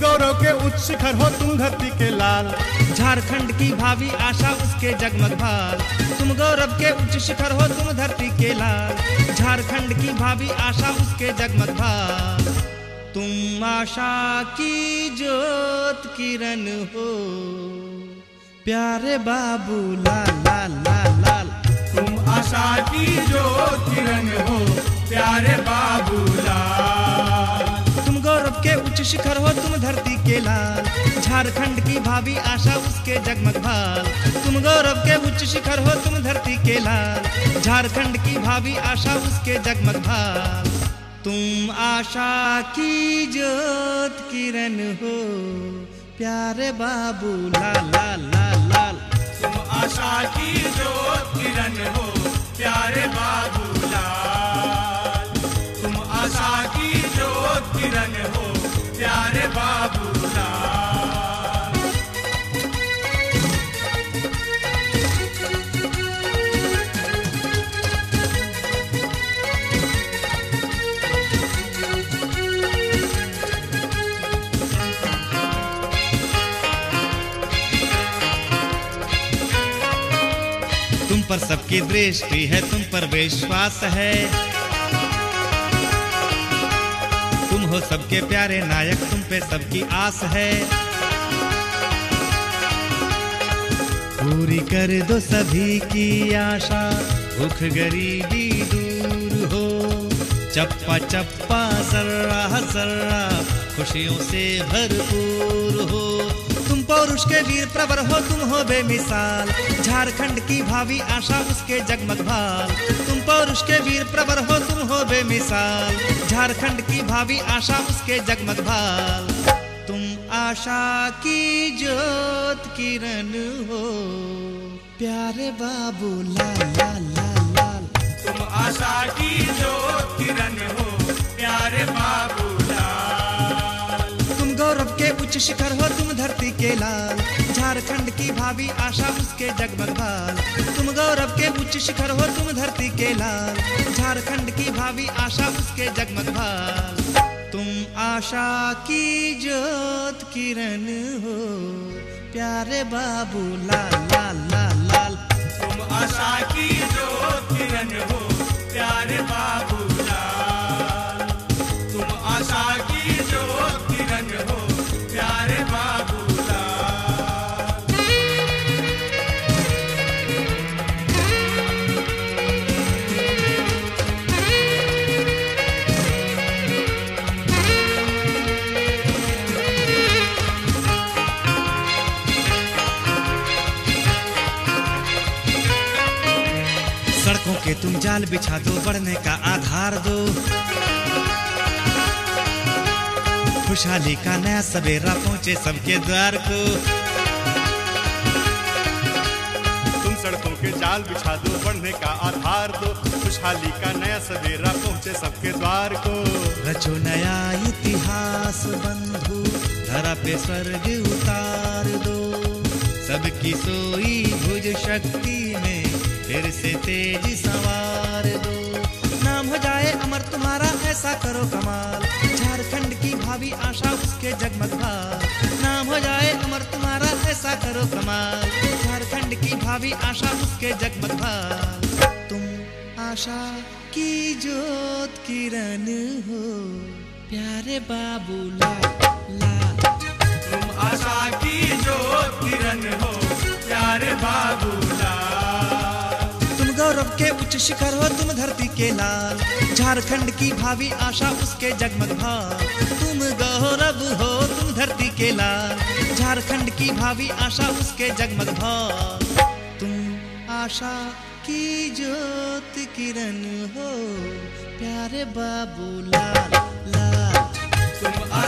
गौरव के उच्च शिखर हो, तुम धरती के लाल। झारखंड की भावी आशा उसके जगमग भाल। तुम गौरव के उच्च शिखर हो, तुम धरती के लाल। झारखंड की भावी आशा उसके जगमग भाल। तुम आशा की ज्योत किरण हो, प्यारे बाबू लाल लाल लाल लाल। तुम आशा की ज्योत किरण हो, प्यारे बाबू लाल। तुम गौरव के उच्च शिखर हो, तुम धरती के लाल। झारखंड की भावी आशा उसके जगमग भाल। तुम गौरव के उच्च शिखर हो, तुम धरती के लाल। झारखंड की भावी आशा उसके जगमग भाल। तुम आशा की ज्योत किरण हो, प्यारे बाबू लाल लाल लाल लाल। तुम आशा की ज्योत किरण हो, प्यारे बाबू लाल। तुम आशा की ज्योत किरण हो, प्यारे बाबू लाल। तुम पर सबकी दृष्टि है, तुम पर विश्वास है। तुम हो सबके प्यारे नायक, तुम पे सबकी आस है। पूरी कर दो सभी की आशा, भूख गरीबी दूर हो। चप्पा चप्पा सर्रा सर्रा खुशियों से भरपूर हो। तुम पौरुष के वीर प्रवर हो, तुम हो बेमिसाल। झारखंड की भावी आशा उसके जगमग भाल। तुम पौरुष के वीर प्रवर हो, तुम हो बेमिसाल। झारखंड की भावी आशा उसके जगमग भाल। तुम आशा की ज्योत किरण हो, प्यारे बाबू लाल लाल लाल लाल। तुम आशा की ज्योत किरण हो, प्यारे बाबू लाल। तुम गौरव के उच्च शिखर हो, तुम धरती के लाल। झारखंड की भावी आशा उसके जगमग भाल। तुम गौरव के उच्च शिखर हो, तुम धरती के लाल। झारखंड की भावी आशा उसके जगमग भाल। तुम आशा की ज्योत किरण हो, प्यारे बाबू लाल लाल लाल लाल। तुम आशा की ज्योत किरण हो, प्यारे बाबू लाल। तुम आशा की ज्योत किरण हो, प्यारे बाबू लाल। सड़कों के तुम जाल बिछा दो, बढ़ने का आधार दो। खुशहाली का नया सवेरा पहुंचे सबके द्वार को। तुम सड़कों के जाल बिछा दो, बढ़ने का आधार दो। खुशहाली का नया सवेरा पहुंचे सबके द्वार को। रचो नया इतिहास बंधु, धरा पे स्वर्ग उतार दो। सबकी सोई भुज शक्ति में फिर से तेज सवार दो। नाम हो जाए अमर तुम्हारा, ऐसा करो कमाल। झारखंड की भावी आशा उसके जगमग भाल। नाम हो जाए अमर तुम्हारा, ऐसा करो कमाल। झारखंड की भावी आशा उसके जगमग भाल। तुम आशा की ज्योत किरण हो, प्यारे बाबू लाल लाल। तुम आशा की ज्योत किरण हो, प्यारे बाबू लाल। तुम गौरव के उच्च शिखर हो, तुम धरती के लाल। झारखंड की भावी आशा उसके जगमग भाल। तुम गौरव हो, तुम धरती के लाल। झारखंड की भावी आशा उसके जगमग भाल। तुम आशा की ज्योत किरण हो, प्यारे बाबू लाल लाल। तुम